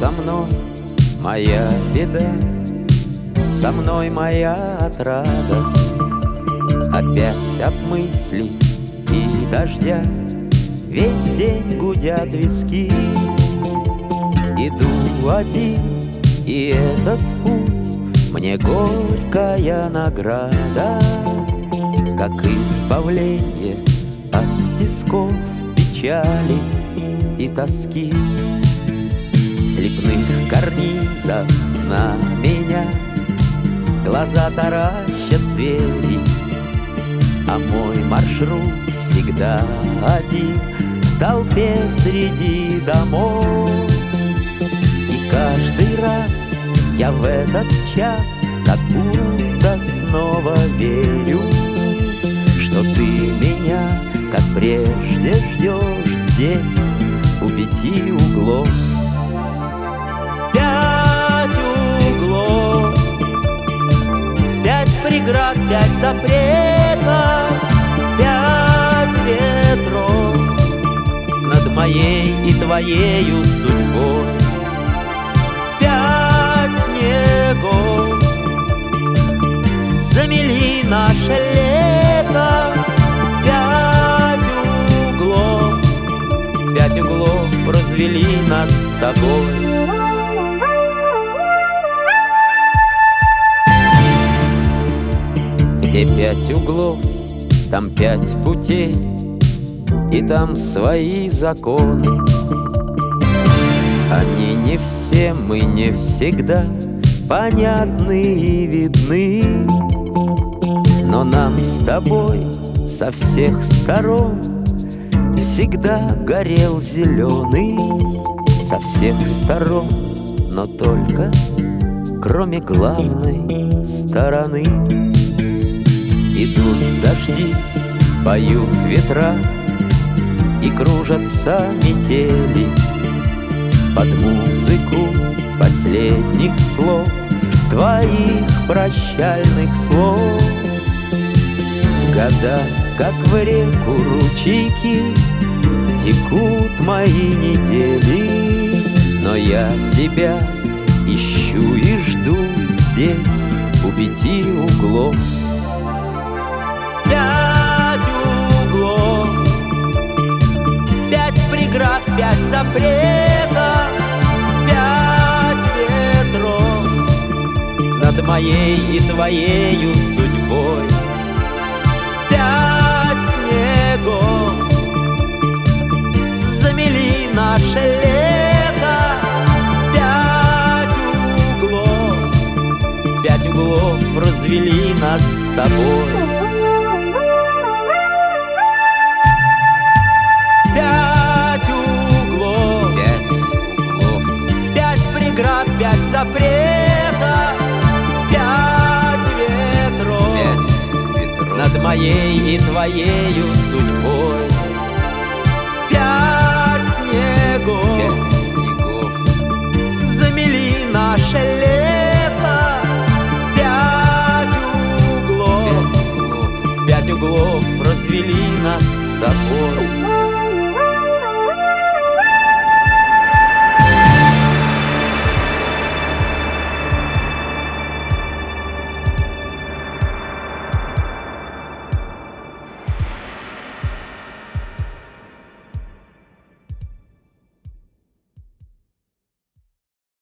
со мной моя беда, со мной моя отрада. Опять от мыслей и дождя весь день гудят виски. Иду один, и этот путь мне горькая награда, как избавление от тисков, печали и тоски. Слепных карнизов на меня глаза таращат звери, а мой маршрут всегда один в толпе среди домов. И каждый раз я в этот час как будто снова верю, что ты меня, как прежде, ждешь здесь, у 5 углов. 5 углов, 5 преград, 5 запретов, 5 ветров над моей и твоею судьбой. 5 снегов замели наше лето. 5 углов развели нас с тобой. Где 5 углов, там 5 путей, и там свои законы. Они не всем и не всегда понятны и видны, но нам с тобой со всех сторон всегда горел зеленый, со всех сторон, но только кроме главной стороны. Идут дожди, поют ветра, и кружатся метели под музыку последних слов, твоих прощальных слов. В года, как в реку ручейки, текут мои недели, но я тебя ищу и жду здесь, у 5 углов. 5 углов, 5 преград, 5 запретов, 5 ветров над моей и твоею судьбой. 5 снегов замели наше лето. 5 углов, 5 углов развели нас с тобой. 5 углов, 5 преград, 5 запретов, 5 ветров над моей и твоею судьбой. 5 снегов замели наше лето. 5 углов, 5 углов развели нас с тобой.